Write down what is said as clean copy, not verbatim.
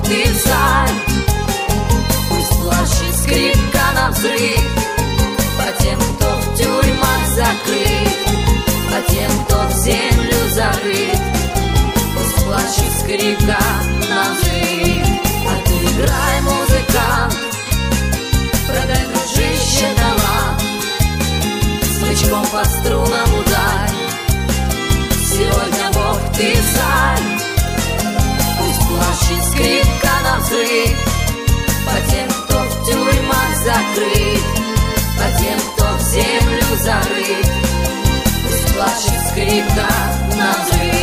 ты царь. Пусть плачет скрипка навзрыв по тем, кто в тюрьмах закрыт, по тем, кто в землю зарыт. Пусть плачет скрипка навзрыв. А ты играй, музыкант, продай, дружище, талант, смычком по струнам ударь. Сегодня Бог, ты царь. Пусть плачет скрипка навзрыв по тем, кто в тюрьмах закрыт, по тем, кто в землю зарыт. Пусть плачет скрипка навзрыв.